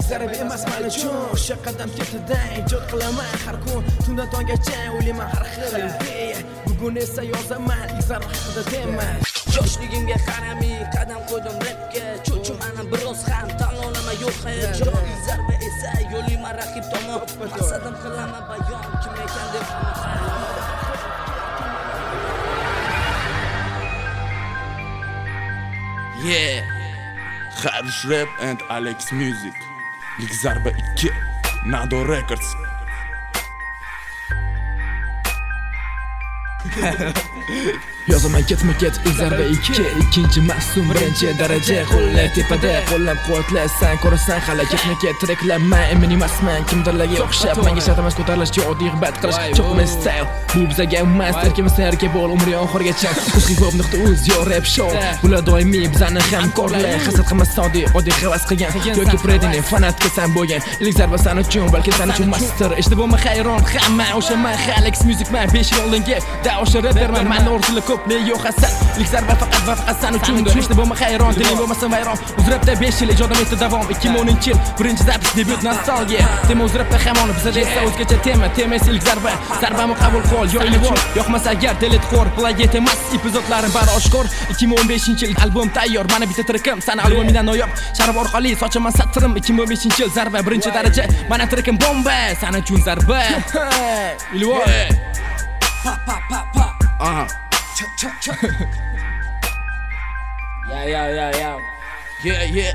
zarba emas men uchun o'sha qadam ketidan ijod qilaman har kun tundan tonggacha o'ylayman har xil bugun esa yozaman ilk zarba haqida deman yoshligimga qaramay qadam qo'ydim rapga cho'chimanim biroz ham tanlovlama yo'q hayajon ilk zarba esa yo'layman raqib tomon maqsadim qilaman bayon kim ekan deb Yeah, Harsh Rap and Alex Music. İlk zarba 2, Nado Records. yozaman ketma ket ilk zarba 2 ikkinchi mavsum birinchi daraja qo'llar tepada qo'llab quvvatlasan ko'rasan hali ketma ket treklanman men emasman kimdirlarga o'xshab menga shart emas ko'tarilishga oddiy g'ibat qilish cho'qma style bu bizga emas terkimiz tayyorga bo'l umri oxirigacha hip-hop.uz yo rap show bular doimiy bizani hamkorlar hasad qilmas oddiy havas qilgan yoki predini fanatga san bo'lgan ilk zarba san uchun balki san uchun master eshitib hayron hamma o'sha man Alex Music man 5 yil oldingi da o'sha rapperman men o'rtili ko'plik yo'q hasad ilk zarba faqat san uchundir eshitib hayron diling bo'lmasin vayron uzrapda 5 yil ijod etdi davom 2010 yil birinchi zapis debut nostalgiya tema uzrapda hamon bizda esa o'zgacha tema esa ilk zarbamni qabul qil yo'lini bo'l yoqmasa agar delete qor plagiat emas epizodlarim bari oshkor 2015 yil albom tayyor mana bitta trekim sana albomingdan noyob sharaf orqali sochaman satrim 2015 yil zarba birinchi daraja mana trekim bomba sana uchun zarba ilvo pa Yeah,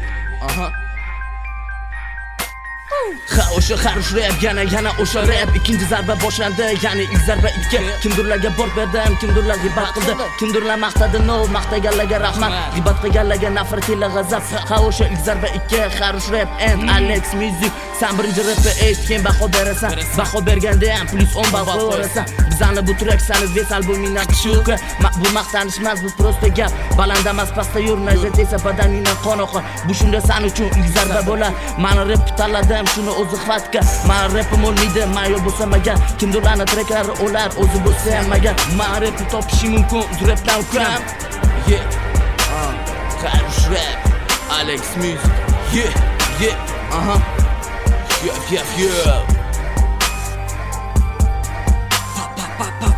ha o'sha Harsh Rap yana o'sha rap ikkinchi zarba boshlandi ya'ni ilk zarba 2 kimdirlarga bor berdim kimdirlar g'ibat qildi kimdirlar maqtadi no maqtaganlarga rahmat g'ibat qilganlarga nafrat ila g'azab ha o'sha ilk zarba 2 Harsh Rap and Alex Music sen birinchi rapni eshitgan baho berasan baho berganda ham +10 baho berasan bizani bu track sani ves albomingdan tushuka bu maqtanish emas bu prosta gap baland emas pastda yur najot esa badaningdan qon oqar bu shunda sen uchun ilk zarba bo'lar mani rap tanladim shuni o'zi xatka men rapim olmaydi men yo'q bo'lsam agar kimdirlarni treklari o'lar o'zi bo'lsa ham agar men rapni topishim mumkin rapdan ukam Harsh Rap, Alex Music. Yeah, pa